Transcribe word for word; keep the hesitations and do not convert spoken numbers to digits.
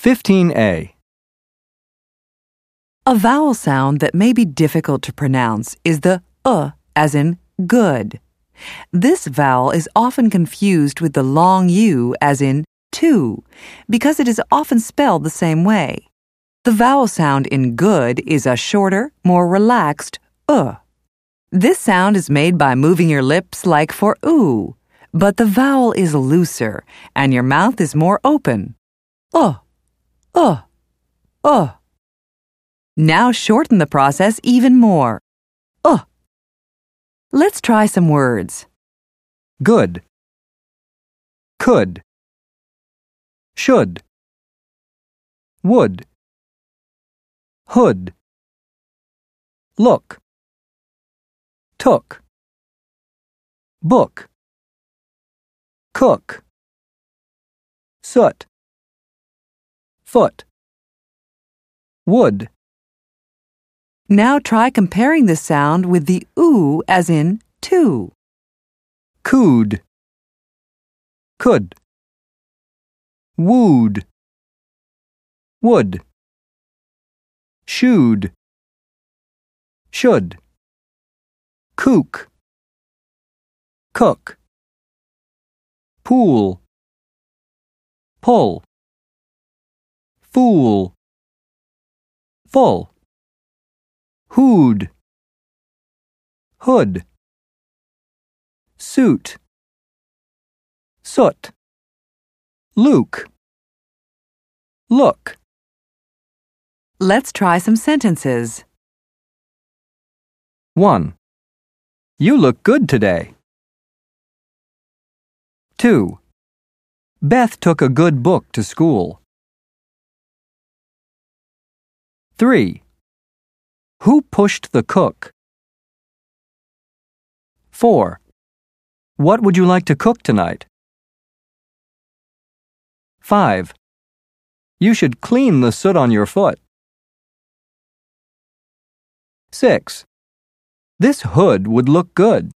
fifteen A. A vowel sound that may be difficult to pronounce is the uh, as in good. This vowel is often confused with the long U as in to, because it is often spelled the same way. The vowel sound in good is a shorter, more relaxed uh. This sound is made by moving your lips like for ooh, but the vowel is looser and your mouth is more open. Uh, uh, uh. Now shorten the process even more. Uh. Let's try some words. Good. Could. Should. Would. Hood. Look. Took. Book. Cook. Soot. Foot. Wood. Now try comparing this sound with the oo as in to. Cooed. Could. Wooed. Would. Shooed. Should. Kook. Cook. Pool. Pull. Fool. Full. Hood. Hood. Suit. Soot. Luke. Look. Let's try some sentences. one. You look good today. two. Beth took a good book to school. three. Who pushed the cook? four. What would you like to cook tonight? five. You should clean the soot on your foot. six. This hood would look good.